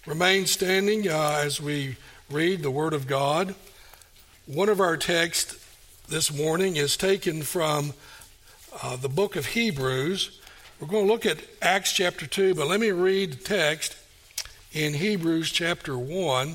Remain standing as we read the Word of God. One of our texts this morning is taken from the book of Hebrews. We're going to look at Acts chapter 2, but let me read the text in Hebrews chapter 1,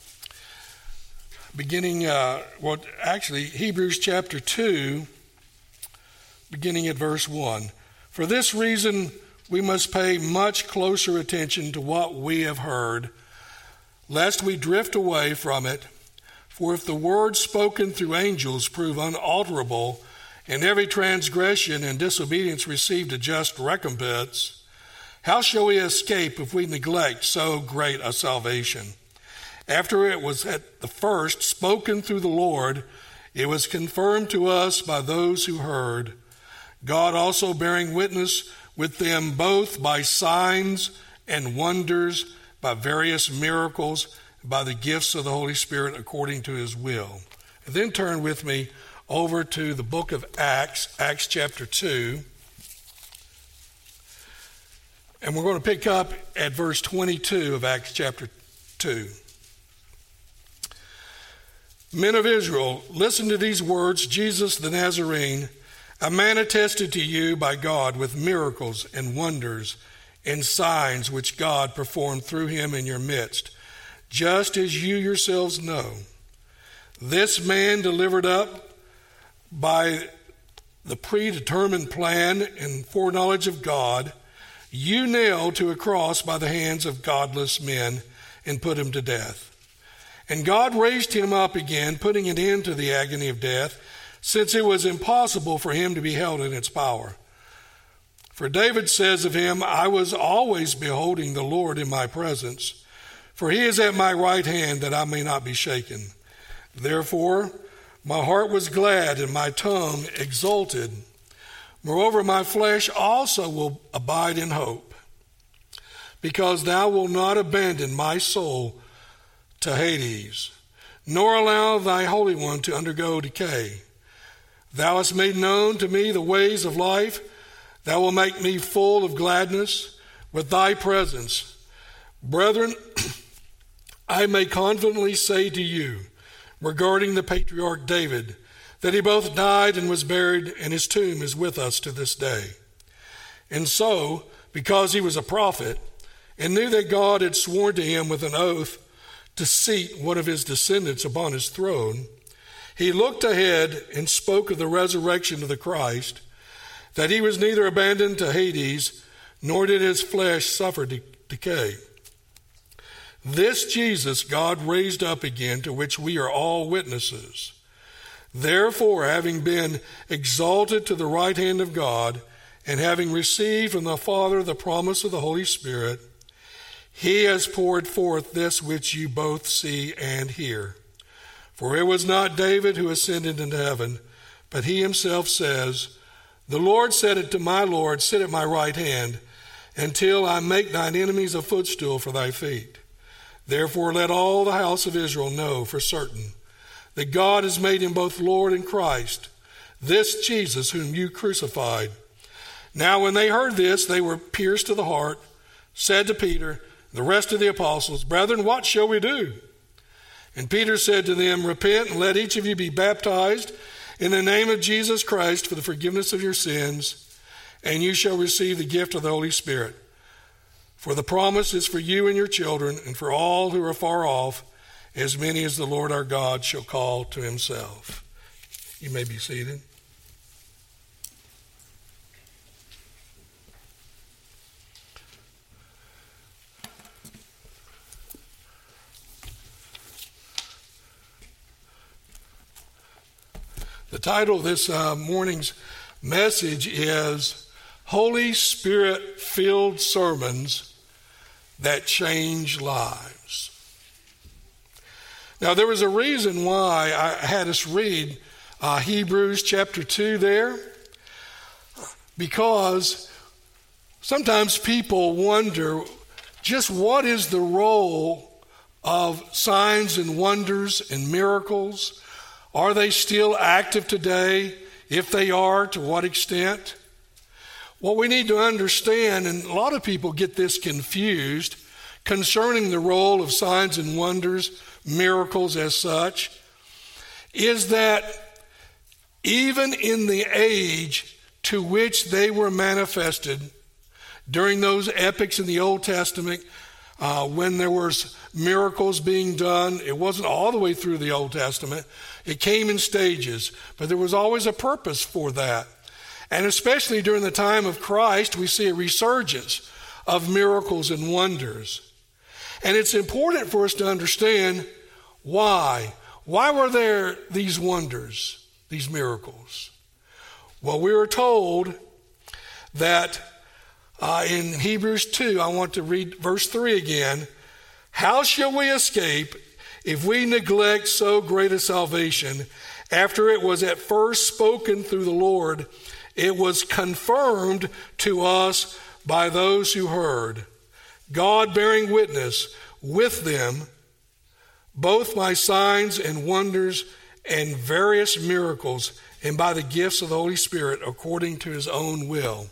Hebrews chapter 2, beginning at verse 1. For this reason, we must pay much closer attention to what we have heard, lest we drift away from it. For if the words spoken through angels prove unalterable, and every transgression and disobedience received a just recompense, how shall we escape if we neglect so great a salvation? After it was at the first spoken through the Lord, it was confirmed to us by those who heard, God also bearing witness with them both by signs and wonders, by various miracles, by the gifts of the Holy Spirit according to his will. And then turn with me over to the book of Acts, Acts chapter 2. And we're going to pick up at verse 22 of Acts chapter 2. Men of Israel, listen to these words. Jesus the Nazarene, a man attested to you by God with miracles and wonders and signs which God performed through him in your midst, just as you yourselves know. This man delivered up by the predetermined plan and foreknowledge of God, you nailed to a cross by the hands of godless men and put him to death. And God raised him up again, putting an end to the agony of death, since it was impossible for him to be held in its power. For David says of him, I was always beholding the Lord in my presence, for he is at my right hand that I may not be shaken. Therefore, my heart was glad and my tongue exulted. Moreover, my flesh also will abide in hope, because thou wilt not abandon my soul to Hades, nor allow thy Holy One to undergo decay. Thou hast made known to me the ways of life. Thou wilt make me full of gladness with thy presence. Brethren, I may confidently say to you regarding the patriarch David, that he both died and was buried, and his tomb is with us to this day. And so, because he was a prophet, and knew that God had sworn to him with an oath to seat one of his descendants upon his throne, he looked ahead and spoke of the resurrection of the Christ, that he was neither abandoned to Hades, nor did his flesh suffer decay. This Jesus God raised up again, to which we are all witnesses. Therefore, having been exalted to the right hand of God, and having received from the Father the promise of the Holy Spirit, he has poured forth this which you both see and hear. For it was not David who ascended into heaven, but he himself says, the Lord said it to my Lord, sit at my right hand, until I make thine enemies a footstool for thy feet. Therefore let all the house of Israel know for certain that God has made him both Lord and Christ, this Jesus whom you crucified. Now when they heard this, they were pierced to the heart, said to Peter, and the rest of the apostles, Brethren, what shall we do? And Peter said to them, Repent and let each of you be baptized in the name of Jesus Christ for the forgiveness of your sins, and you shall receive the gift of the Holy Spirit. For the promise is for you and your children, and for all who are far off, as many as the Lord our God shall call to himself. You may be seated. The title of this morning's message is Holy Spirit-Filled Sermons That Change Lives. Now, there was a reason why I had us read Hebrews chapter 2 there, because sometimes people wonder just what is the role of signs and wonders and miracles. Are they still active today? If they are, to what extent? What we need to understand, and a lot of people get this confused concerning the role of signs and wonders, miracles as such, is that even in the age to which they were manifested, during those epics in the Old Testament, when there was miracles being done, it wasn't all the way through the Old Testament. It came in stages, but there was always a purpose for that. And especially during the time of Christ, we see a resurgence of miracles and wonders. And it's important for us to understand why. Why were there these wonders, these miracles? Well, we were told that in Hebrews 2, I want to read verse 3 again. How shall we escape if we neglect so great a salvation? After it was at first spoken through the Lord, it was confirmed to us by those who heard, God bearing witness with them, both by signs and wonders and various miracles, and by the gifts of the Holy Spirit according to his own will.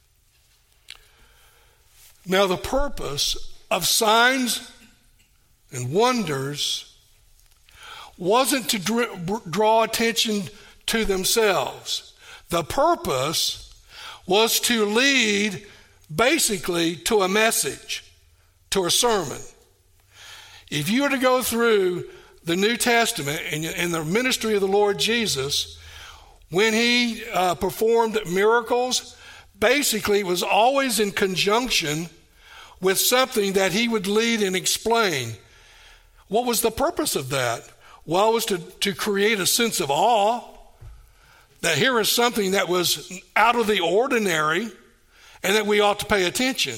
Now, the purpose of signs and wonders wasn't to draw attention to themselves. The purpose was to lead basically to a message, to a sermon. If you were to go through the New Testament and the ministry of the Lord Jesus, when he performed miracles, basically it was always in conjunction with something that he would lead and explain. What was the purpose of that? Well, it was to create a sense of awe, that here is something that was out of the ordinary and that we ought to pay attention.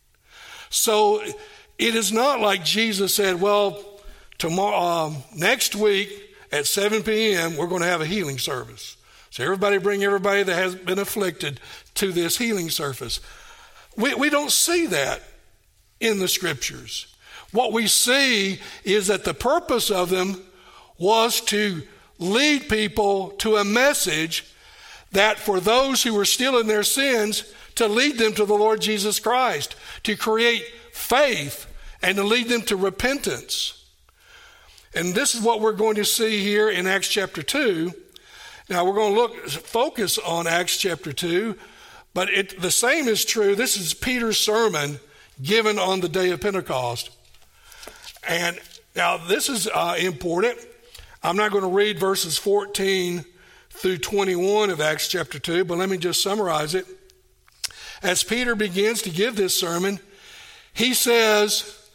So it is not like Jesus said, well, tomorrow, next week at 7 p.m., we're going to have a healing service. So everybody bring everybody that has been afflicted to this healing service. We don't see that in the scriptures. What we see is that the purpose of them was to lead people to a message that for those who were still in their sins, to lead them to the Lord Jesus Christ, to create faith and to lead them to repentance. And this is what we're going to see here in Acts chapter 2. Now we're going to focus on Acts chapter 2, but the same is true. This is Peter's sermon given on the day of Pentecost. And now this is important. I'm not going to read verses 14 through 21 of Acts chapter 2, but let me just summarize it. As Peter begins to give this sermon, he says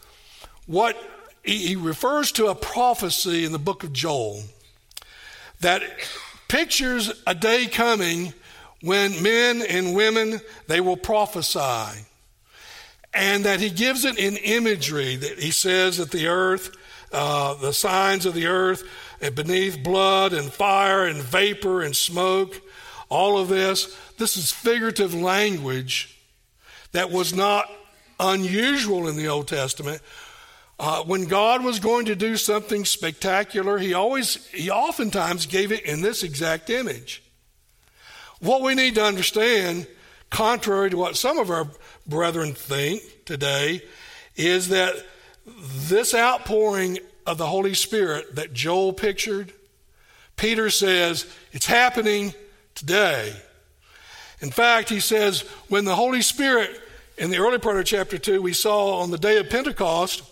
he refers to a prophecy in the book of Joel that pictures a day coming when men and women, they will prophesy. And that he gives it in imagery, that he says that the earth, the signs of the earth, and beneath blood and fire and vapor and smoke, all of this is figurative language that was not unusual in the Old Testament. When God was going to do something spectacular, he oftentimes gave it in this exact image. What we need to understand, contrary to what some of our brethren think today, is that this outpouring of the Holy Spirit that Joel pictured, Peter says it's happening today. In fact, he says when the Holy Spirit, in the early part of chapter 2, we saw on the day of Pentecost,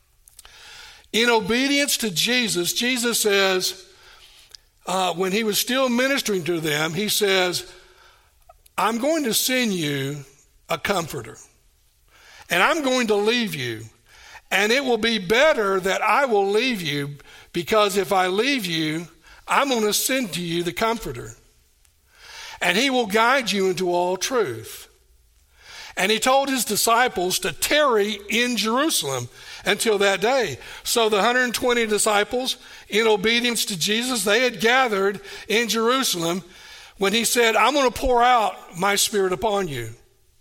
in obedience to Jesus, Jesus says, when he was still ministering to them, he says, I'm going to send you a comforter, and I'm going to leave you. And it will be better that I will leave you, because if I leave you, I'm going to send to you the comforter. And he will guide you into all truth. And he told his disciples to tarry in Jerusalem until that day. So the 120 disciples, in obedience to Jesus, they had gathered in Jerusalem when he said, I'm going to pour out my Spirit upon you.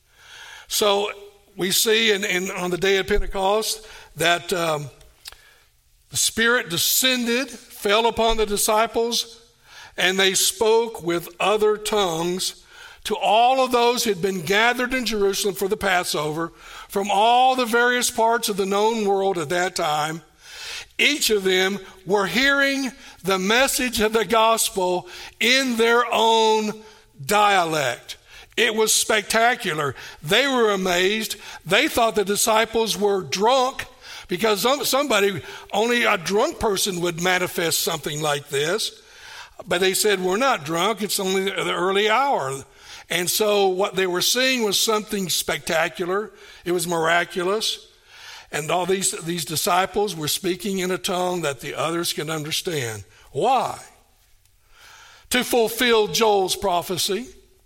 So we see on the day of Pentecost that the Spirit descended, fell upon the disciples, and they spoke with other tongues to all of those who had been gathered in Jerusalem for the Passover, from all the various parts of the known world at that time. Each of them were hearing the message of the gospel in their own dialect. It was spectacular. They were amazed. They thought the disciples were drunk because only a drunk person would manifest something like this. But they said, we're not drunk. It's only the early hour. And so what they were seeing was something spectacular. It was miraculous. And all these disciples were speaking in a tongue that the others could understand. Why? To fulfill Joel's prophecy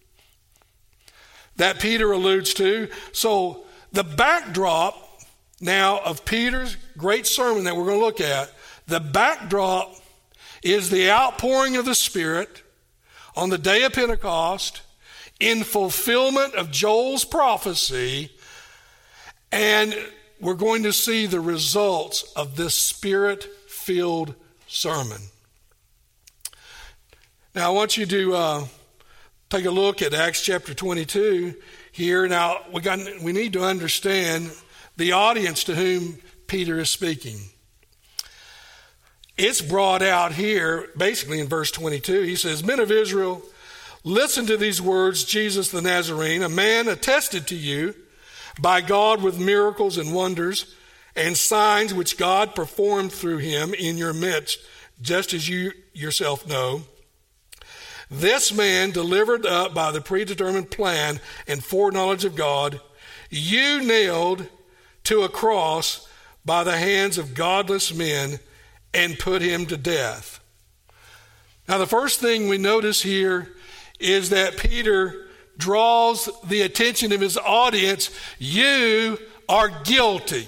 that Peter alludes to. So the backdrop now of Peter's great sermon that we're going to look at, the backdrop is the outpouring of the Spirit on the day of Pentecost in fulfillment of Joel's prophecy, and we're going to see the results of this Spirit-filled sermon. Now, I want you to take a look at Acts chapter 22 here. Now, we need to understand the audience to whom Peter is speaking. It's brought out here, basically in verse 22. He says, "Men of Israel, listen to these words, Jesus the Nazarene, a man attested to you by God with miracles and wonders and signs which God performed through him in your midst, just as you yourself know. This man, delivered up by the predetermined plan and foreknowledge of God, you nailed to a cross by the hands of godless men and put him to death." Now, the first thing we notice here is that Peter draws the attention of his audience. You are guilty.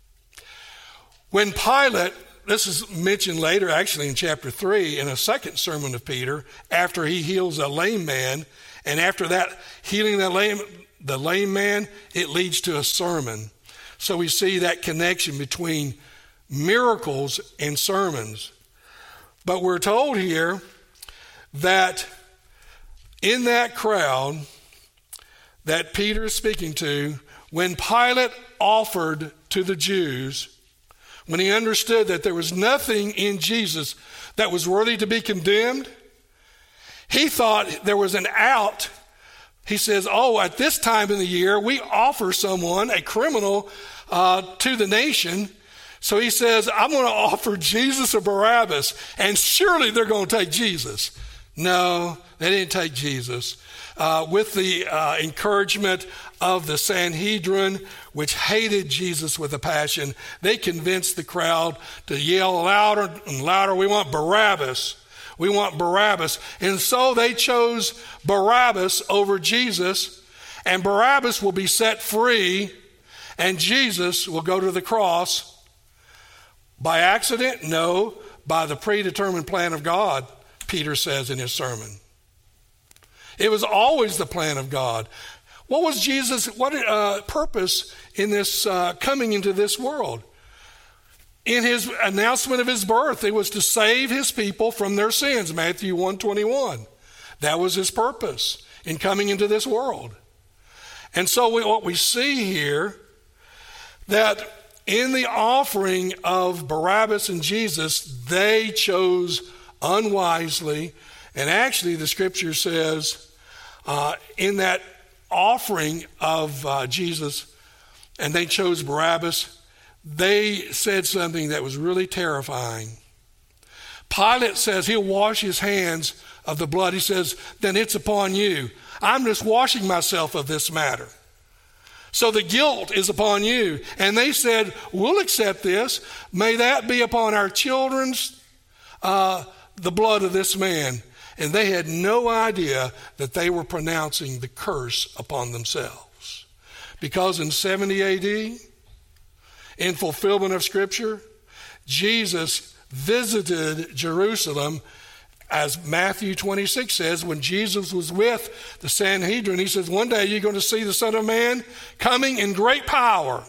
When Pilate, this is mentioned later actually in chapter 3 in a second sermon of Peter, after he heals a lame man, and after that healing the lame man, it leads to a sermon. So we see that connection between miracles and sermons. But we're told here that in that crowd that Peter is speaking to, when Pilate offered to the Jews, when he understood that there was nothing in Jesus that was worthy to be condemned, he thought there was an out. He says, at this time in the year, we offer someone, a criminal, to the nation. So he says, I'm going to offer Jesus or Barabbas, and surely they're going to take Jesus. No, they didn't take Jesus. With the encouragement of the Sanhedrin, which hated Jesus with a passion, they convinced the crowd to yell louder and louder, "We want Barabbas. We want Barabbas." And so they chose Barabbas over Jesus, and Barabbas will be set free, and Jesus will go to the cross. By accident? No, by the predetermined plan of God, Peter says in his sermon. It was always the plan of God. What was Jesus' purpose in this coming into this world? In his announcement of his birth, it was to save his people from their sins, Matthew 1:21. That was his purpose in coming into this world. And so what we see here, that in the offering of Barabbas and Jesus, they chose unwisely. And actually the scripture says in that offering of Jesus, and they chose Barabbas, they said something that was really terrifying. Pilate says he'll wash his hands of the blood. He says, then it's upon you. I'm just washing myself of this matter. So the guilt is upon you. And they said, we'll accept this. May that be upon our children's, the blood of this man. And they had no idea that they were pronouncing the curse upon themselves. Because in 70 AD, in fulfillment of Scripture, Jesus visited Jerusalem, as Matthew 26 says, when Jesus was with the Sanhedrin. He says, one day you're going to see the Son of Man coming in great power.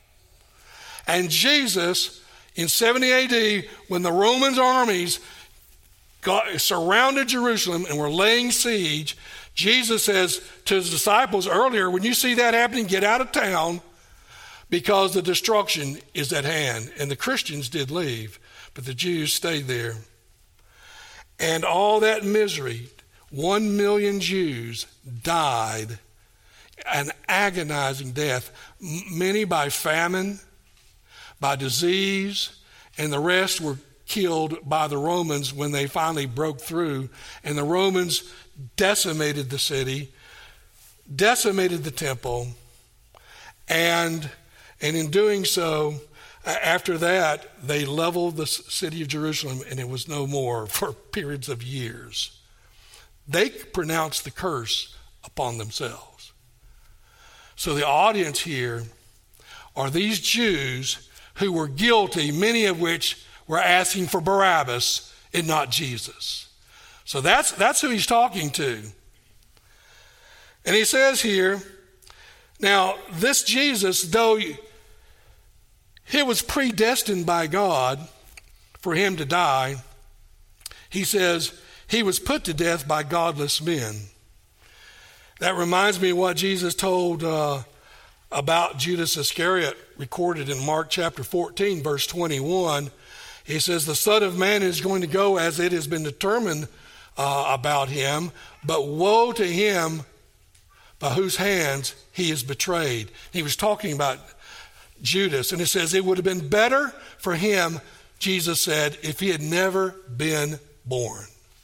And Jesus, in 70 AD, when the Roman armies surrounded Jerusalem and were laying siege, Jesus says to his disciples earlier, when you see that happening, get out of town, because the destruction is at hand. And the Christians did leave, but the Jews stayed there. And all that misery, 1 million Jews died an agonizing death, many by famine, by disease, and the rest were killed by the Romans when they finally broke through. And the Romans decimated the city, decimated the temple, and in doing so, after that, they leveled the city of Jerusalem, and it was no more for periods of years. They pronounced the curse upon themselves. So the audience here are these Jews who were guilty, many of which were asking for Barabbas and not Jesus. So that's who he's talking to. And he says here, now this Jesus, though he was predestined by God for him to die, he says he was put to death by godless men. That reminds me of what Jesus told about Judas Iscariot, recorded in Mark chapter 14, verse 21. He says, the Son of Man is going to go as it has been determined about him, but woe to him by whose hands he is betrayed. He was talking about Judas, and it says it would have been better for him, Jesus said, if he had never been born.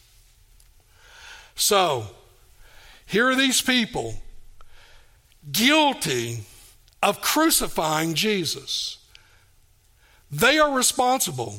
So, here are these people guilty of crucifying Jesus. They are responsible.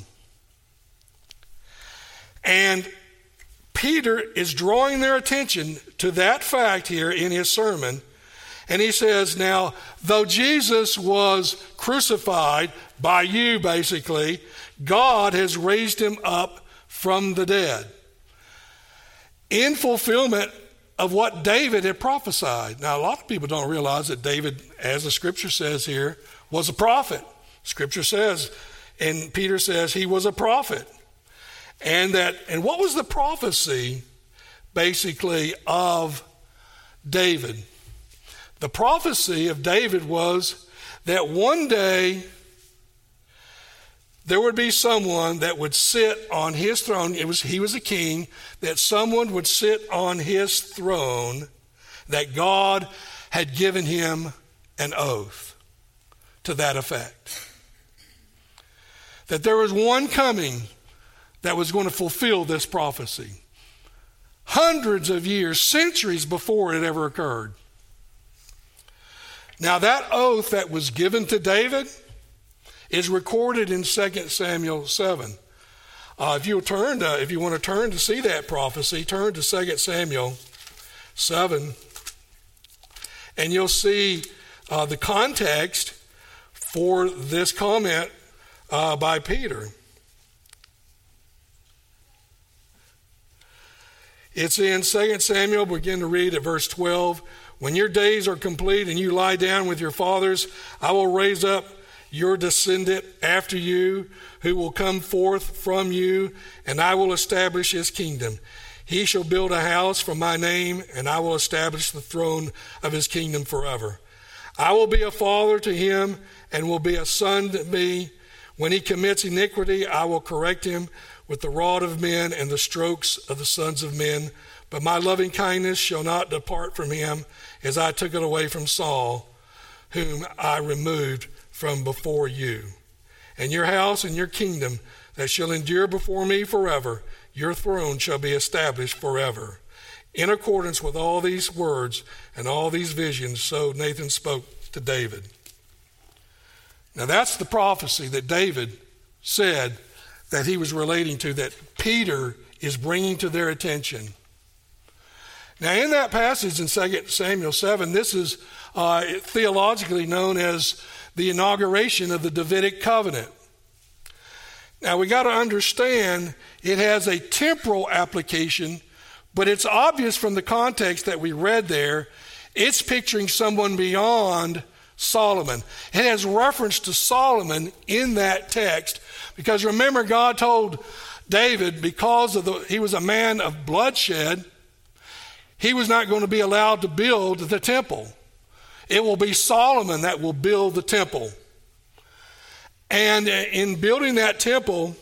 And Peter is drawing their attention to that fact here in his sermon. And he says, now, though Jesus was crucified by you, basically, God has raised him up from the dead in fulfillment of what David had prophesied. Now, a lot of people don't realize that David, as the scripture says here, was a prophet. Scripture says, and Peter says he was a prophet. And what was the prophecy, basically, of David? The prophecy of David was that one day there would be someone that would sit on his throne. He was a king, that someone would sit on his throne, that God had given him an oath to that effect. That there was one coming that was going to fulfill this prophecy. Hundreds of years, centuries before it ever occurred. Now that oath that was given to David is recorded in 2 Samuel 7. If you want to turn to see that prophecy, turn to 2 Samuel 7, and you'll see the context for this comment by Peter. It's in 2 Samuel, begin to read at verse 12. When your days are complete and you lie down with your fathers, I will raise up your descendant after you, who will come forth from you, and I will establish his kingdom. He shall build a house for my name, and I will establish the throne of his kingdom forever. I will be a father to him, and will be a son to me. When he commits iniquity, I will correct him with the rod of men and the strokes of the sons of men. But my loving kindness shall not depart from him, as I took it away from Saul, whom I removed from before you. And your house and your kingdom that shall endure before me forever, your throne shall be established forever. In accordance with all these words and all these visions, so Nathan spoke to David. Now that's the prophecy that David said that he was relating to, that Peter is bringing to their attention. Now in that passage in 2 Samuel 7, this is theologically known as the inauguration of the Davidic covenant. Now we got to understand it has a temporal application, but it's obvious from the context that we read there, it's picturing someone beyond Solomon. It has reference to Solomon in that text, because remember, God told David, because he was a man of bloodshed, he was not going to be allowed to build the temple. It will be Solomon that will build the temple. And in building that temple,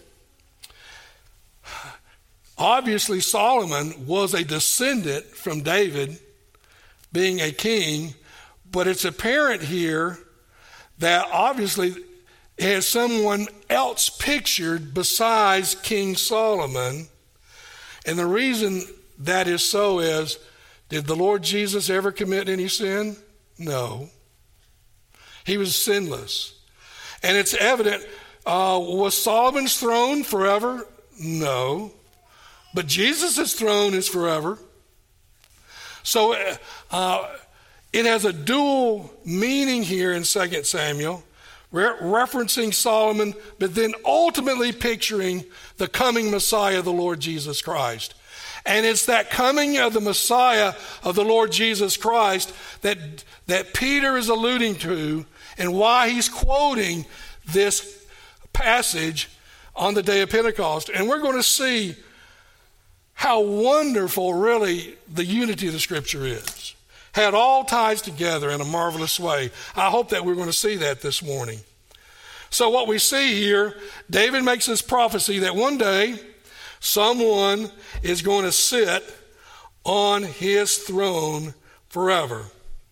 obviously Solomon was a descendant from David, being a king, but it's apparent here that obviously it has someone else pictured besides King Solomon. And the reason that is so is, did the Lord Jesus ever commit any sin? No. He was sinless. And it's evident, was Solomon's throne forever? No. But Jesus' throne is forever. So it has a dual meaning here in 2 Samuel, referencing Solomon, but then ultimately picturing the coming Messiah, the Lord Jesus Christ. And it's that coming of the Messiah of the Lord Jesus Christ that Peter is alluding to, and why he's quoting this passage on the day of Pentecost. And we're going to see how wonderful really the unity of the Scripture is. How it all ties together in a marvelous way. I hope that we're going to see that this morning. So what we see here, David makes this prophecy that one day someone is going to sit on his throne forever.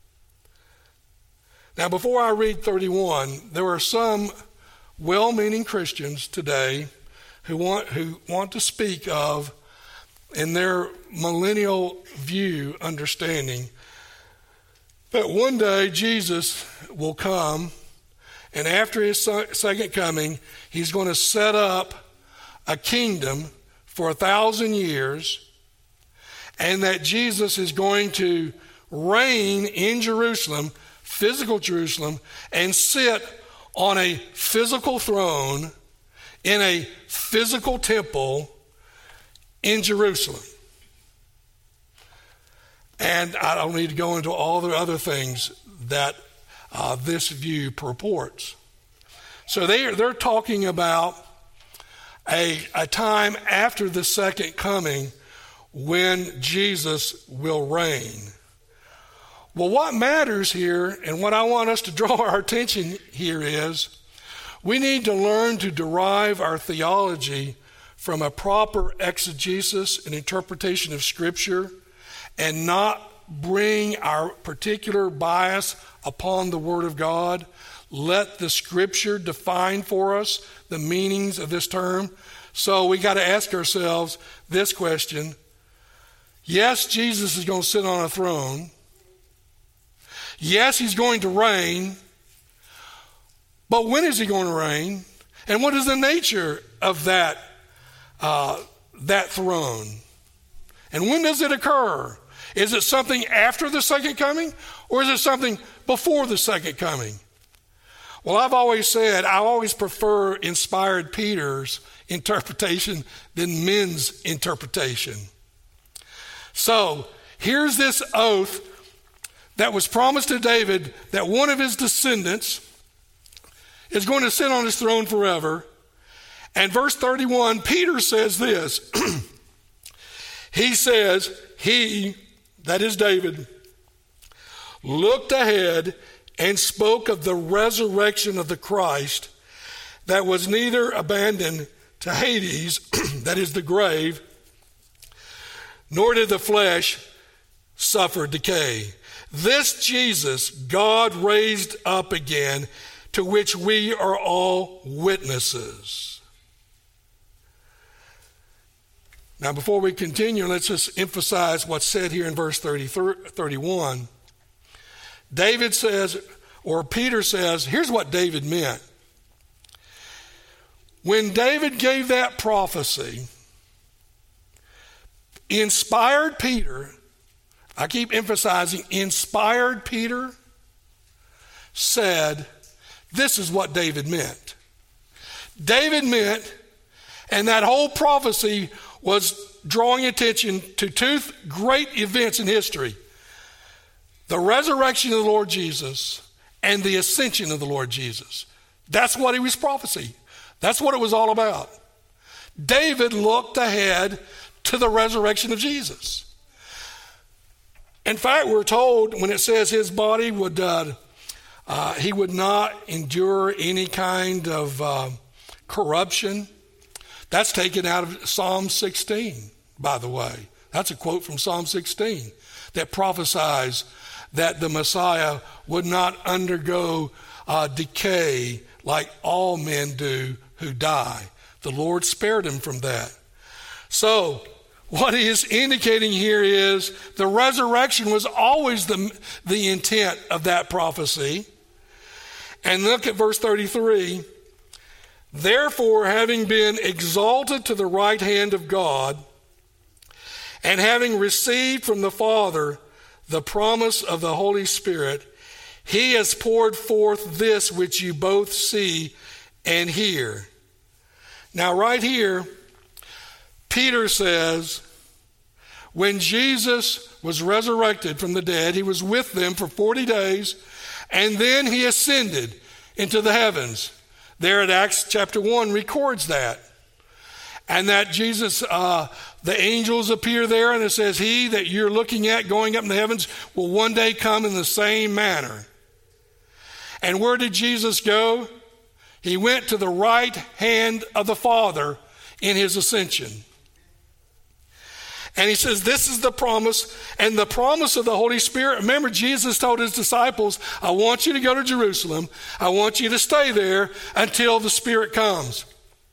Now, before I read 31, there are some well-meaning Christians today who want to speak of, in their millennial view, understanding, that one day Jesus will come, and after his second coming, he's going to set up a kingdom for 1,000 years, and that Jesus is going to reign in Jerusalem, physical Jerusalem, and sit on a physical throne in a physical temple in Jerusalem. And I don't need to go into all the other things that this view purports. So they're talking about a time after the second coming when Jesus will reign. Well, what matters here, and what I want us to draw our attention here is, we need to learn to derive our theology from a proper exegesis and interpretation of Scripture, and not bring our particular bias upon the Word of God. Let the Scripture define for us the meanings of this term. So we got to ask ourselves this question. Yes, Jesus is going to sit on a throne. Yes, he's going to reign. But when is he going to reign? And what is the nature of that throne? And when does it occur? Is it something after the second coming, or is it something before the second coming? Well, I've always said I always prefer inspired Peter's interpretation than men's interpretation. So here's this oath that was promised to David, that one of his descendants is going to sit on his throne forever. And verse 31, Peter says this. He says, he, that is David, looked ahead and spoke of the resurrection of the Christ, that was neither abandoned to Hades, that is the grave, nor did the flesh suffer decay. This Jesus God raised up again, to which we are all witnesses. Now, before we continue, let's just emphasize what's said here in verse 31. David says, or Peter says, here's what David meant. When David gave that prophecy, inspired Peter, I keep emphasizing, inspired Peter said, this is what David meant. David meant, and that whole prophecy was drawing attention to two great events in history: the resurrection of the Lord Jesus and the ascension of the Lord Jesus. That's what he was prophesying. That's what it was all about. David looked ahead to the resurrection of Jesus. In fact, we're told when it says his body would, he would not endure any kind of corruption. That's taken out of Psalm 16, by the way. That's a quote from Psalm 16 that prophesies that the Messiah would not undergo decay like all men do who die. The Lord spared him from that. So, what he is indicating here is the resurrection was always the intent of that prophecy. And look at verse 33. Therefore, having been exalted to the right hand of God, and having received from the Father the promise of the Holy Spirit, he has poured forth this which you both see and hear. Now, right here, Peter says, when Jesus was resurrected from the dead, he was with them for 40 days, and then he ascended into the heavens. There at Acts chapter 1 records that. And that Jesus, the angels appear there, and it says, he that you're looking at going up in the heavens will one day come in the same manner. And where did Jesus go? He went to the right hand of the Father in his ascension. And he says, this is the promise, and the promise of the Holy Spirit. Remember, Jesus told his disciples, I want you to go to Jerusalem. I want you to stay there until the Spirit comes.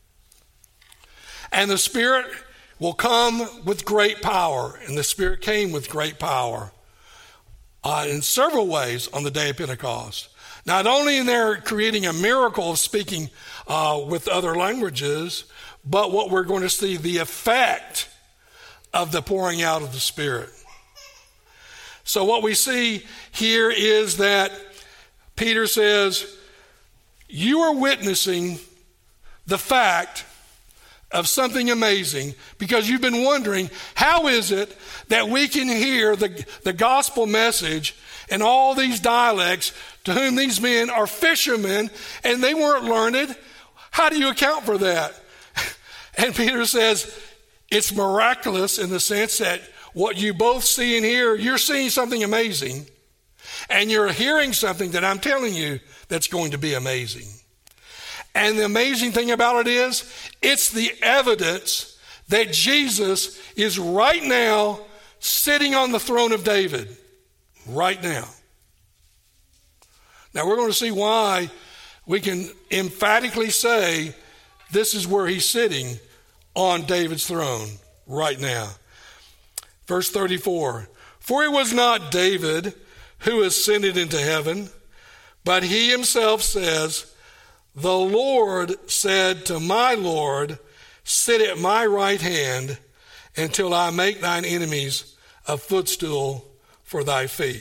And the Spirit will come with great power. And the Spirit came with great power in several ways on the day of Pentecost. Not only in there creating a miracle of speaking with other languages, but what we're going to see, the effect of the pouring out of the Spirit. So what we see here is that Peter says, you are witnessing the fact of something amazing, because you've been wondering, how is it that we can hear the gospel message in all these dialects to whom these men are fishermen and they weren't learned? How do you account for that? And Peter says, it's miraculous in the sense that what you both see and hear, you're seeing something amazing, and you're hearing something that I'm telling you that's going to be amazing. And the amazing thing about it is, it's the evidence that Jesus is right now sitting on the throne of David. Right now. Now we're going to see why we can emphatically say this is where he's sitting on David's throne right now. Verse 34, for it was not David who ascended into heaven, but he himself says, the Lord said to my Lord, sit at my right hand until I make thine enemies a footstool for thy feet.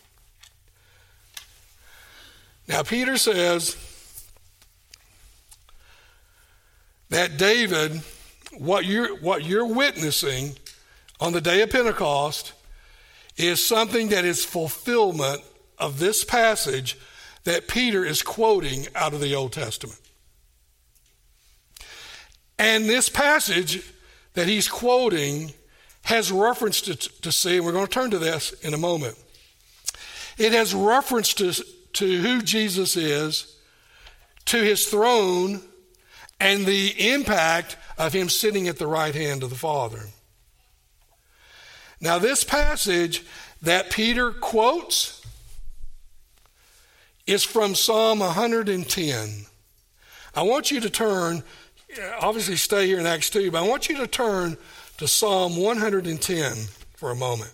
Now Peter says that David, what you're witnessing on the day of Pentecost is something that is fulfillment of this passage that Peter is quoting out of the Old Testament. And this passage that he's quoting has reference to see, and we're going to turn to this in a moment. It has reference to who Jesus is, to his throne, and the impact of him sitting at the right hand of the Father. Now, this passage that Peter quotes is from Psalm 110. I want you to turn, obviously stay here in Acts 2, but I want you to turn to Psalm 110 for a moment.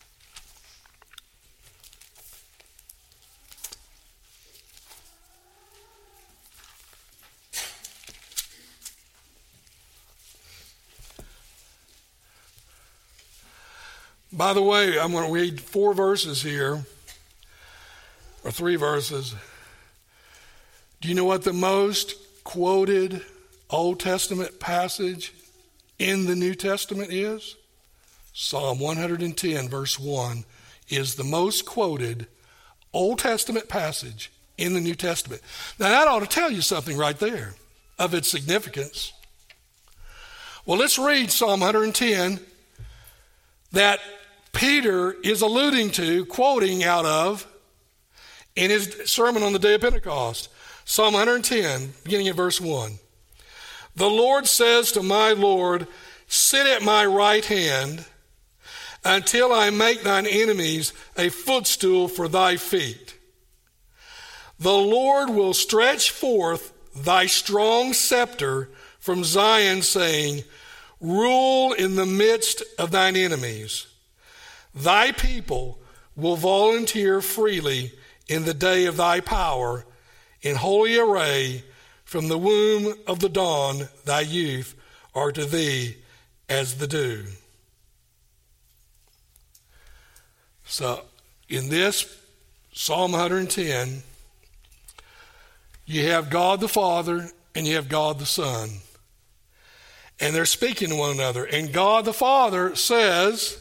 By the way, I'm going to read 4 verses here, or 3 verses. Do you know what the most quoted Old Testament passage in the New Testament is? Psalm 110, verse 1, is the most quoted Old Testament passage in the New Testament. Now, that ought to tell you something right there of its significance. Well, let's read Psalm 110, that Peter is alluding to, quoting out of, in his sermon on the day of Pentecost, Psalm 110, beginning at verse 1. The Lord says to my Lord, sit at my right hand until I make thine enemies a footstool for thy feet. The Lord will stretch forth thy strong scepter from Zion, saying, rule in the midst of thine enemies. Thy people will volunteer freely in the day of thy power, in holy array, from the womb of the dawn, thy youth are to thee as the dew. So in this Psalm 110, you have God the Father and you have God the Son. And they're speaking to one another. And God the Father says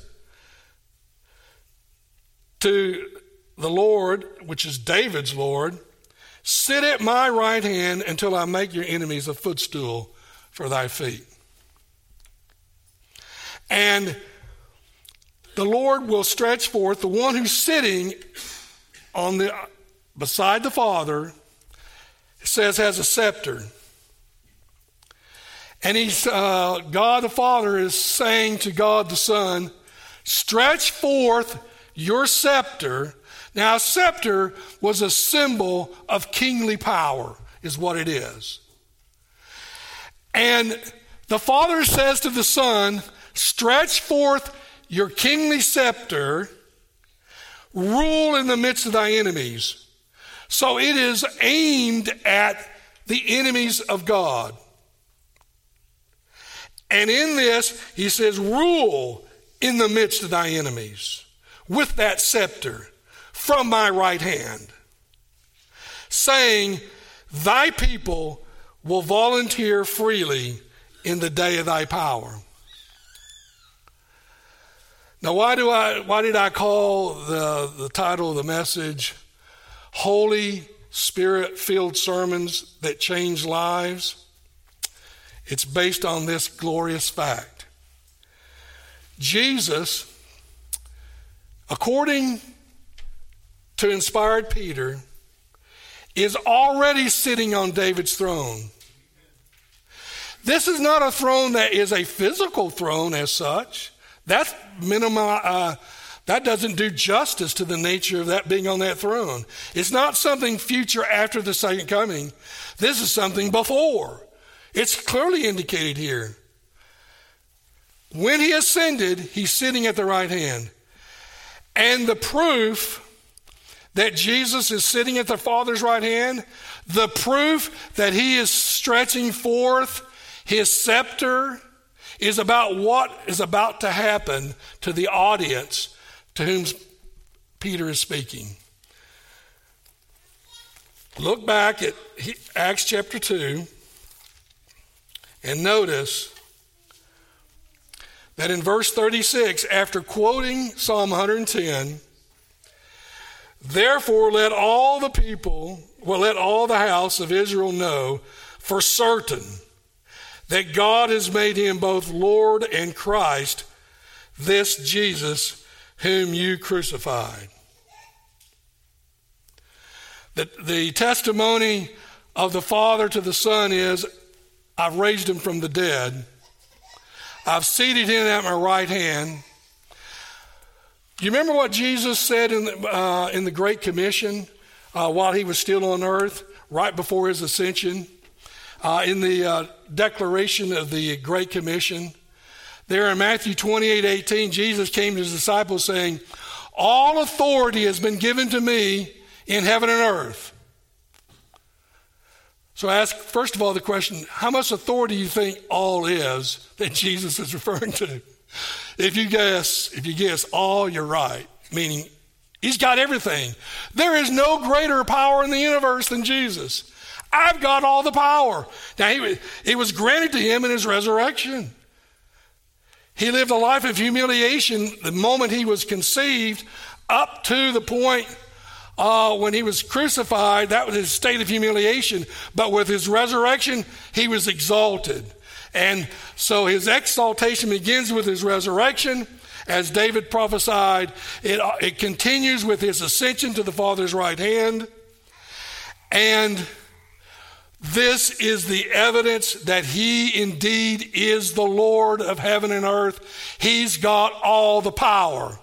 to the Lord, which is David's Lord, sit at my right hand until I make your enemies a footstool for thy feet. And the Lord will stretch forth, the one who's sitting beside the Father, it says has a scepter. And God the Father is saying to God the Son, stretch forth your scepter. Now, a scepter was a symbol of kingly power, is what it is. And the Father says to the Son, stretch forth your kingly scepter, rule in the midst of thy enemies. So it is aimed at the enemies of God. And in this, he says, rule in the midst of thy enemies with that scepter from my right hand, saying, thy people will volunteer freely in the day of thy power. Now, why did I call the title of the message Holy Spirit-Filled Sermons That Change Lives? It's based on this glorious fact. Jesus, according to inspired Peter, is already sitting on David's throne. This is not a throne that is a physical throne as such. That doesn't do justice to the nature of that being on that throne. It's not something future after the second coming. This is something before. It's clearly indicated here. When he ascended, he's sitting at the right hand. And the proof that Jesus is sitting at the Father's right hand, the proof that he is stretching forth his scepter, is about what is about to happen to the audience to whom Peter is speaking. Look back at Acts chapter 2 and notice that in verse 36, after quoting Psalm 110, therefore let all the house of Israel know for certain that God has made him both Lord and Christ, this Jesus whom you crucified. The testimony of the Father to the Son is, I've raised him from the dead. I've seated him at my right hand. Do you remember what Jesus said in the Great Commission while he was still on earth, right before his ascension? In the declaration of the Great Commission, there in Matthew 28:18, Jesus came to his disciples saying, all authority has been given to me in heaven and earth. So I ask, first of all, the question, how much authority do you think all is that Jesus is referring to? If you guess all, you're right, meaning he's got everything. There is no greater power in the universe than Jesus. I've got all the power. Now, it was granted to him in his resurrection. He lived a life of humiliation the moment he was conceived up to the point when he was crucified. That was his state of humiliation. But with his resurrection, he was exalted. And so his exaltation begins with his resurrection, As David prophesied, it continues with his ascension to the Father's right hand. And this is the evidence that he indeed is the Lord of heaven and earth. He's got all the power.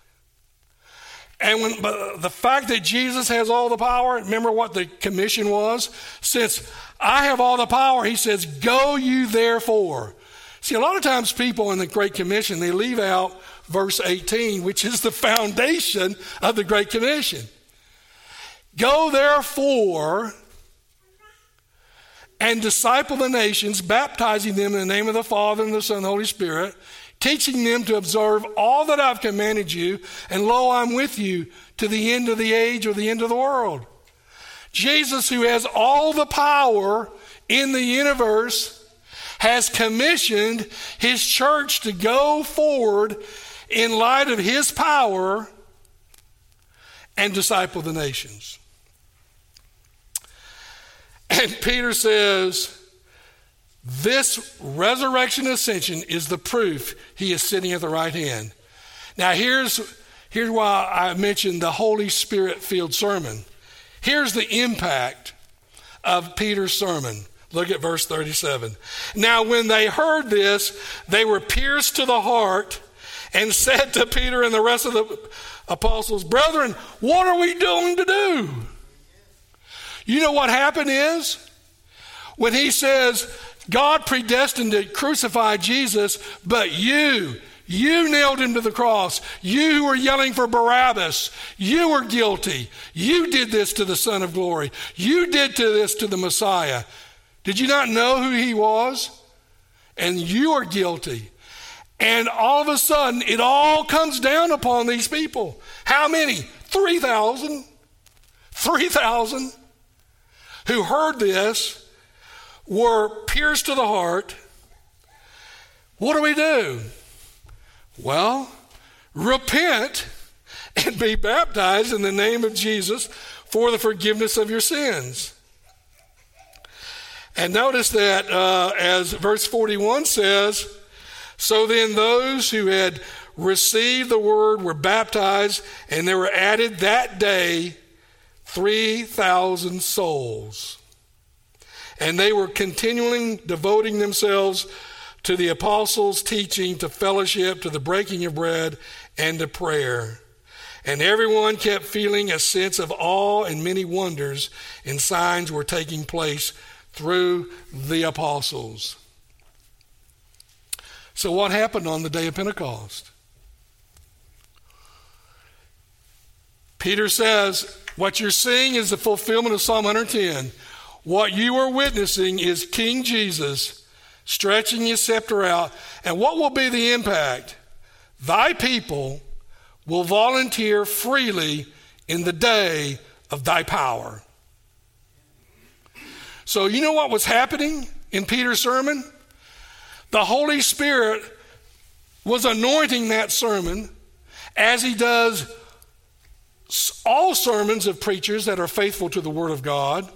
And the fact that Jesus has all the power, remember what the commission was? Since I have all the power, he says, go you therefore. See, a lot of times people in the Great Commission, they leave out verse 18, which is the foundation of the Great Commission. Go therefore and disciple the nations, baptizing them in the name of the Father and the Son and the Holy Spirit, teaching them to observe all that I've commanded you, and lo, I'm with you to the end of the age or the end of the world. Jesus, who has all the power in the universe, has commissioned his church to go forward in light of his power and disciple the nations. And Peter says, this resurrection ascension is the proof he is sitting at the right hand. Now here's why I mentioned the Holy Spirit-filled sermon. Here's the impact of Peter's sermon. Look at verse 37. Now when they heard this, they were pierced to the heart and said to Peter and the rest of the apostles, brethren, what are we going to do? You know what happened is, when he says, God predestined to crucify Jesus, but you nailed him to the cross. You who were yelling for Barabbas, you were guilty. You did this to the Son of Glory. You did this to the Messiah. Did you not know who he was? And you are guilty. And all of a sudden, it all comes down upon these people. How many? 3,000. 3,000 who heard this were pierced to the heart. What do we do? Well, repent and be baptized in the name of Jesus for the forgiveness of your sins. And notice that as verse 41 says, so then those who had received the word were baptized, and there were added that day 3,000 souls. And they were continually devoting themselves to the apostles' teaching, to fellowship, to the breaking of bread, and to prayer. And everyone kept feeling a sense of awe, and many wonders and signs were taking place through the apostles. So what happened on the day of Pentecost? Peter says, what you're seeing is the fulfillment of Psalm 110. What you are witnessing is King Jesus stretching his scepter out. And what will be the impact? Thy people will volunteer freely in the day of thy power. So you know what was happening in Peter's sermon? The Holy Spirit was anointing that sermon, as he does all sermons of preachers that are faithful to the Word of God.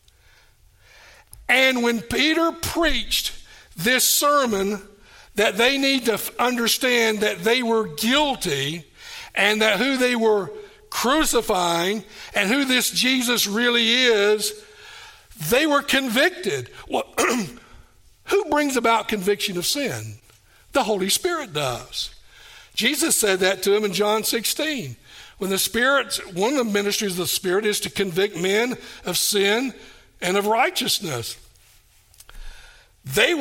And when Peter preached this sermon, that they need to understand that they were guilty and that who they were crucifying and who this Jesus really is, they were convicted. Well, who brings about conviction of sin? The Holy Spirit does. Jesus said that to him in John 16. When the Spirit, one of the ministries of the Spirit is to convict men of sin and of righteousness. They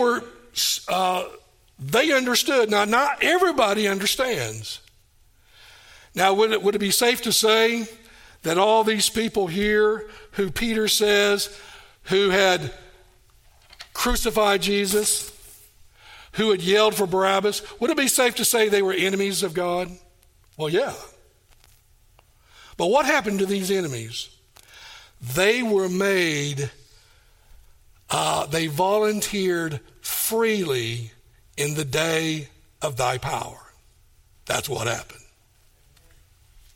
understood. Now, not everybody understands. Now, would it be safe to say that all these people here who Peter says who had crucified Jesus, who had yelled for Barabbas, would it be safe to say they were enemies of God? Well, yeah. But what happened to these enemies? They were made, they volunteered freely in the day of thy power. That's what happened.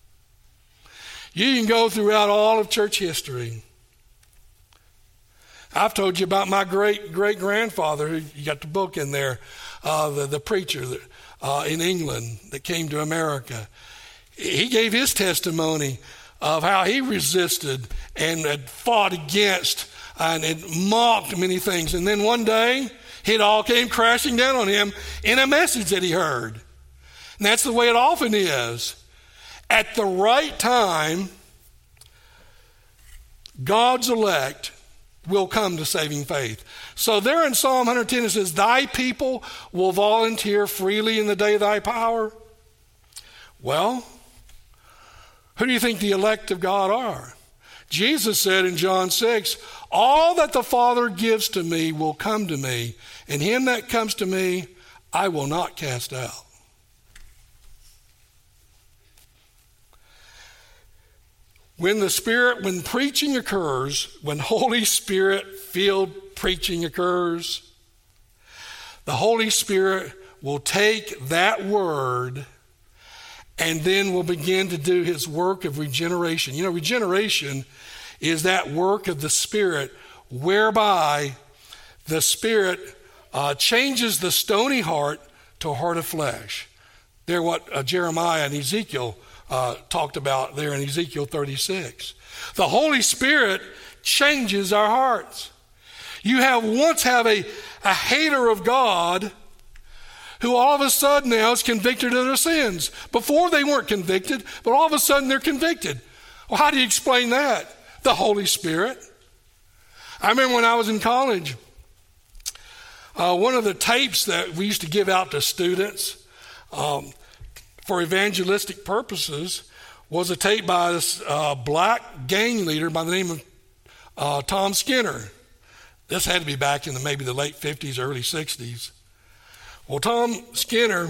You can go throughout all of church history. I've told you about my great-great-grandfather. You got the book in there, the preacher in England that came to America. He gave his testimony of how he resisted and had fought against and had mocked many things. And then one day, it all came crashing down on him in a message that he heard. And that's the way it often is. At the right time, God's elect will come to saving faith. So there in Psalm 110 it says, thy people will volunteer freely in the day of thy power. Well, who do you think the elect of God are? Jesus said in John 6, all that the Father gives to me will come to me, and him that comes to me I will not cast out. When preaching occurs, when Holy Spirit-filled preaching occurs, the Holy Spirit will take that word and then will begin to do his work of regeneration. You know, regeneration is that work of the Spirit whereby the Spirit changes the stony heart to a heart of flesh. They're what Jeremiah and Ezekiel talked about there in Ezekiel 36. The Holy Spirit changes our hearts. You once have a hater of God who all of a sudden now is convicted of their sins. Before they weren't convicted, but all of a sudden they're convicted. Well, how do you explain that? The Holy Spirit. I remember when I was in college, one of the tapes that we used to give out to students for evangelistic purposes was a tape by this black gang leader by the name of Tom Skinner. This had to be back in maybe the late 50s, early 60s. Well, Tom Skinner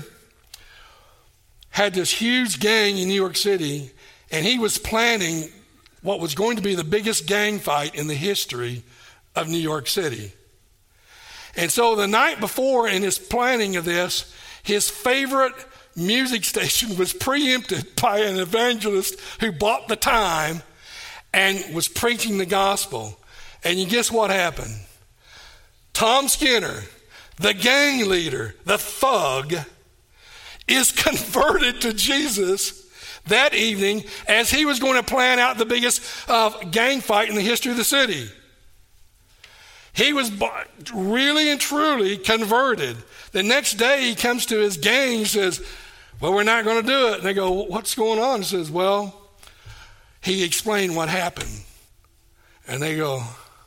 had this huge gang in New York City, and he was planning what was going to be the biggest gang fight in the history of New York City. And so the night before, in his planning of this, his favorite music station was preempted by an evangelist who bought the time and was preaching the gospel. And you guess what happened? Tom Skinner, the gang leader, the thug, is converted to Jesus that evening as he was going to plan out the biggest gang fight in the history of the city. He was really and truly converted. The next day he comes to his gang and says, well, we're not going to do it. And they go, what's going on? He says, well, he explained what happened. And they go,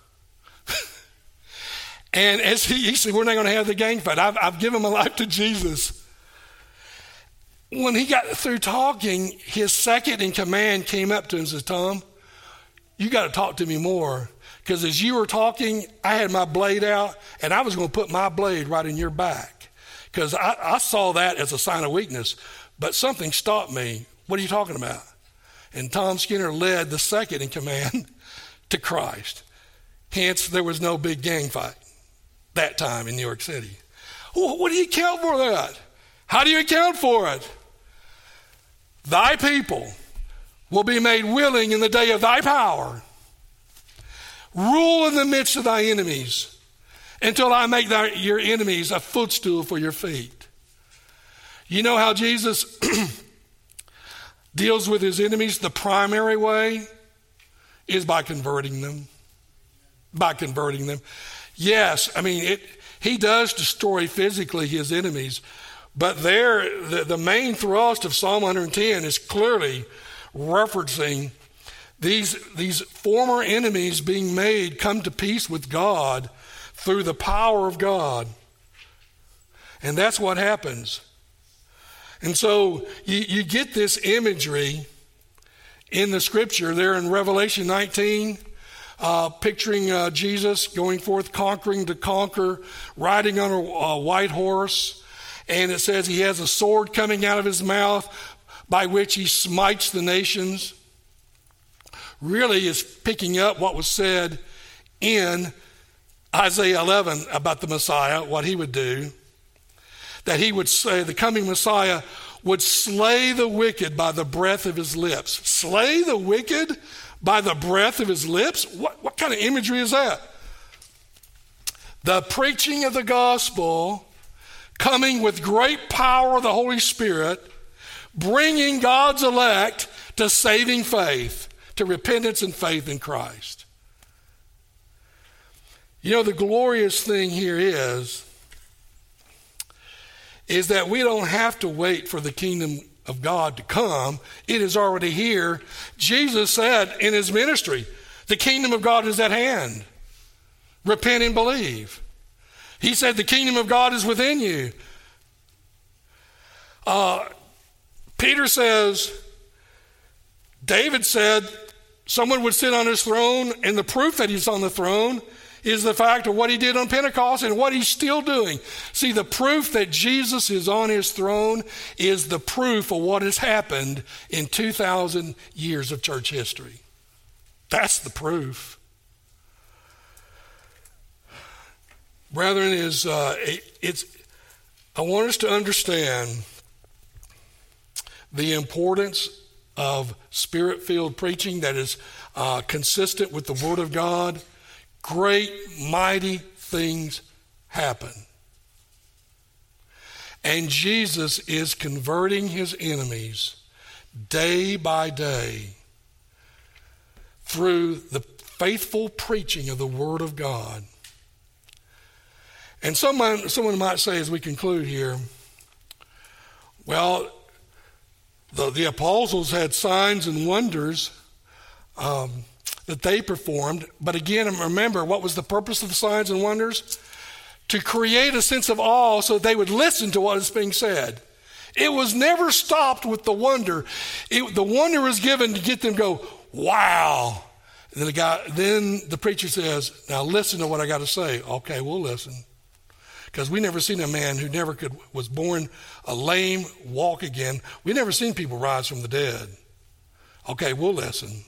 and as he said, we're not going to have the gang fight. I've given my life to Jesus. When he got through talking, his second in command came up to him and says, Tom, you got to talk to me more. Because as you were talking, I had my blade out, and I was going to put my blade right in your back. Because I saw that as a sign of weakness. But something stopped me. What are you talking about? And Tom Skinner led the second in command to Christ. Hence, there was no big gang fight that time in New York City. What do you account for that? How do you account for it? Thy people will be made willing in the day of thy power. Rule in the midst of thy enemies until I make your enemies a footstool for your feet. You know how Jesus deals with his enemies? The primary way is by converting them. By converting them. Yes, I mean, he does destroy physically his enemies, but there, the main thrust of Psalm 110 is clearly referencing these former enemies being made come to peace with God through the power of God. And that's what happens. And so you get this imagery in the scripture there in Revelation 19, picturing Jesus going forth conquering to conquer, riding on a white horse. And it says he has a sword coming out of his mouth by which he smites the nations. Really is picking up what was said in Isaiah 11 about the Messiah, what he would do. That he would say, the coming Messiah would slay the wicked by the breath of his lips. Slay the wicked by the breath of his lips? What kind of imagery is that? The preaching of the gospel, coming with great power of the Holy Spirit, bringing God's elect to saving faith, to repentance and faith in Christ. You know, the glorious thing here is that we don't have to wait for the kingdom of God to come. It is already here. Jesus said in his ministry, the kingdom of God is at hand. Repent and believe. He said the kingdom of God is within you. Peter says, David said someone would sit on his throne, and the proof that he's on the throne is the fact of what he did on Pentecost and what he's still doing. See, the proof that Jesus is on his throne is the proof of what has happened in 2,000 years of church history. That's the proof. Brethren, I want us to understand the importance of Spirit-filled preaching that is consistent with the Word of God. Great, mighty things happen. And Jesus is converting his enemies day by day through the faithful preaching of the Word of God. And someone might say as we conclude here, well, the apostles had signs and wonders that they performed. But again, remember, what was the purpose of the signs and wonders? To create a sense of awe so they would listen to what is being said. It was never stopped with the wonder. The wonder was given to get them to go, wow. And then the preacher says, now listen to what I got to say. Okay, we'll listen. Because we never seen a man who was born a lame walk again. We never seen people rise from the dead. Okay, we'll listen.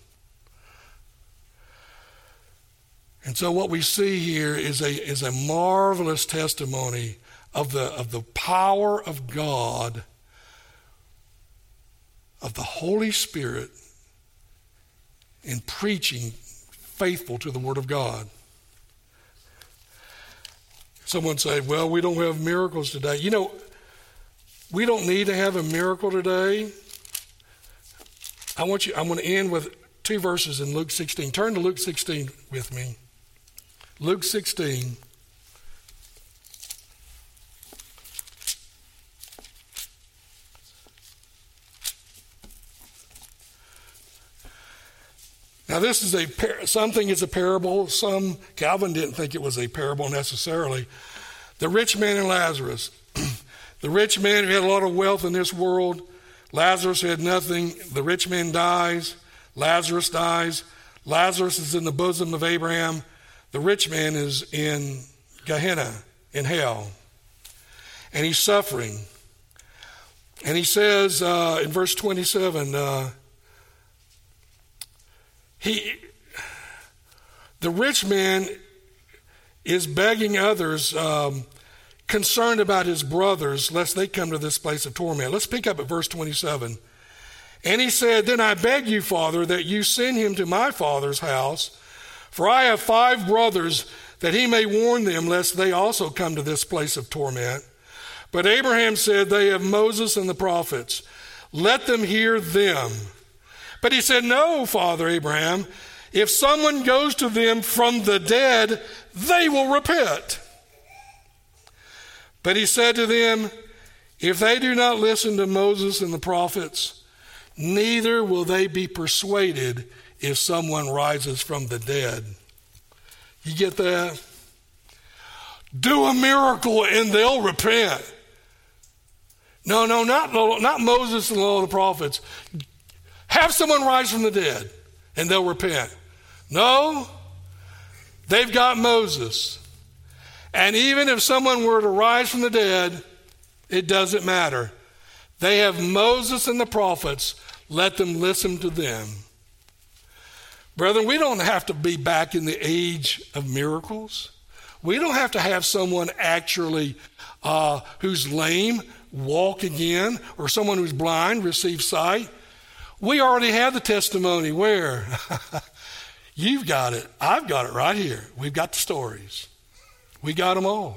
And so what we see here is a marvelous testimony of the power of God, of the Holy Spirit in preaching faithful to the Word of God. Someone say, well, we don't have miracles today. You know, we don't need to have a miracle today. I'm going to end with 2 verses in Luke 16. Turn to Luke 16 with me. Luke 16. Now this is something is a parable. Calvin didn't think it was a parable necessarily. The rich man and Lazarus. The rich man who had a lot of wealth in this world. Lazarus had nothing. The rich man dies. Lazarus dies. Lazarus is in the bosom of Abraham. The rich man is in Gehenna, in hell. And he's suffering. And he says in verse 27, the rich man is begging others, concerned about his brothers, lest they come to this place of torment. Let's pick up at verse 27. And he said, then I beg you, Father, that you send him to my father's house, for I have 5 brothers, that he may warn them, lest they also come to this place of torment. But Abraham said, they have Moses and the prophets. Let them hear them. But he said, no, Father Abraham, if someone goes to them from the dead, they will repent. But he said to them, if they do not listen to Moses and the prophets, neither will they be persuaded if someone rises from the dead. You get that? Do a miracle and they'll repent. No, not Moses and all the prophets. Have someone rise from the dead and they'll repent. No, they've got Moses. And even if someone were to rise from the dead, it doesn't matter. They have Moses and the prophets. Let them listen to them. Brethren, we don't have to be back in the age of miracles. We don't have to have someone actually who's lame walk again, or someone who's blind receive sight. We already have the testimony. Where? You've got it. I've got it right here. We've got the stories. We got them all.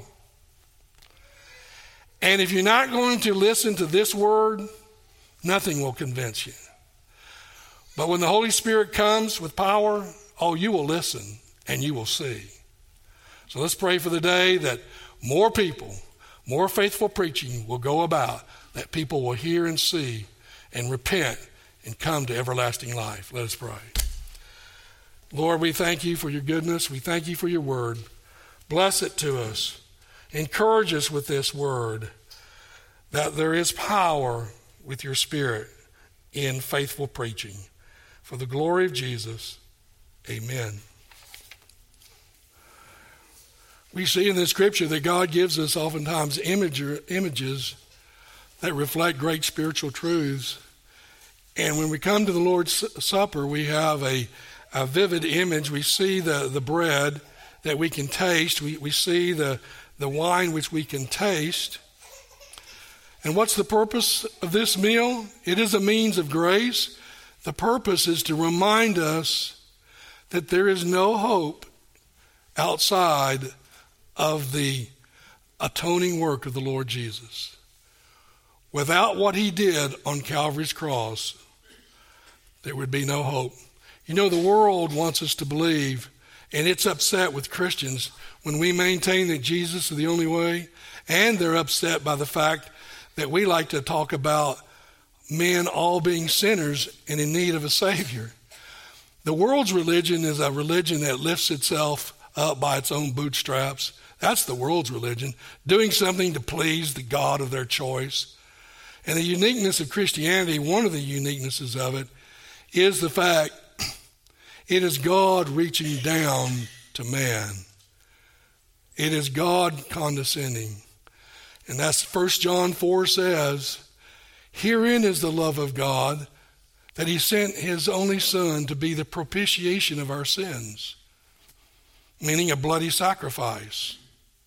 And if you're not going to listen to this word, nothing will convince you. But when the Holy Spirit comes with power, oh, you will listen and you will see. So let's pray for the day that more people, more faithful preaching will go about, that people will hear and see and repent and come to everlasting life. Let us pray. Lord, we thank you for your goodness. We thank you for your word. Bless it to us. Encourage us with this word, that there is power with your Spirit in faithful preaching. For the glory of Jesus, amen. We see in the scripture that God gives us oftentimes images that reflect great spiritual truths. And when we come to the Lord's Supper, we have a vivid image. We see the bread that we can taste. We see the wine which we can taste. And what's the purpose of this meal? It is a means of grace. The purpose is to remind us that there is no hope outside of the atoning work of the Lord Jesus. Without what he did on Calvary's cross, there would be no hope. You know, the world wants us to believe, and it's upset with Christians when we maintain that Jesus is the only way, and they're upset by the fact that we like to talk about men all being sinners and in need of a Savior. The world's religion is a religion that lifts itself up by its own bootstraps. That's the world's religion, doing something to please the God of their choice. And the uniqueness of Christianity, one of the uniquenesses of it, is the fact it is God reaching down to man. It is God condescending. And that's 1 John 4 says, herein is the love of God, that he sent his only Son to be the propitiation of our sins, meaning a bloody sacrifice.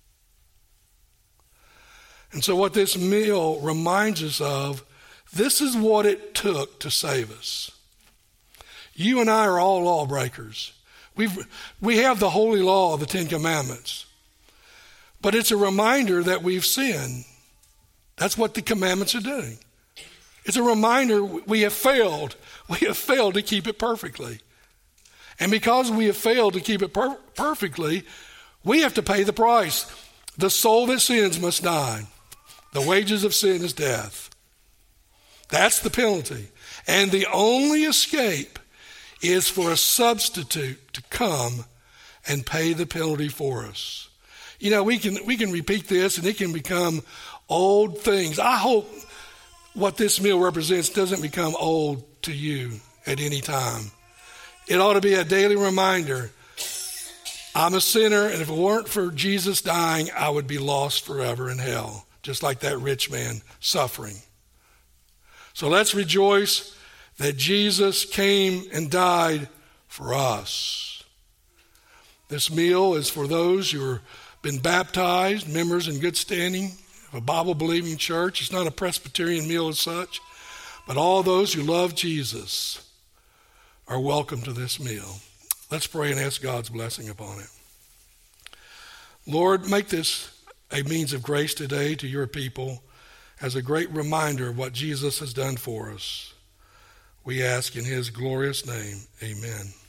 And so what this meal reminds us of, this is what it took to save us. You and I are all lawbreakers. We have the holy law of the Ten Commandments. But it's a reminder that we've sinned. That's what the commandments are doing. It's a reminder we have failed. We have failed to keep it perfectly. And because we have failed to keep it perfectly, we have to pay the price. The soul that sins must die. The wages of sin is death. That's the penalty. And the only escape is for a substitute to come and pay the penalty for us. You know, we can repeat this and it can become old things. I hope what this meal represents doesn't become old to you at any time. It ought to be a daily reminder. I'm a sinner, and if it weren't for Jesus dying, I would be lost forever in hell, just like that rich man suffering. So let's rejoice that Jesus came and died for us. This meal is for those who have been baptized, members in good standing of a Bible-believing church. It's not a Presbyterian meal as such, but all those who love Jesus are welcome to this meal. Let's pray and ask God's blessing upon it. Lord, make this a means of grace today to your people as a great reminder of what Jesus has done for us. We ask in his glorious name, amen.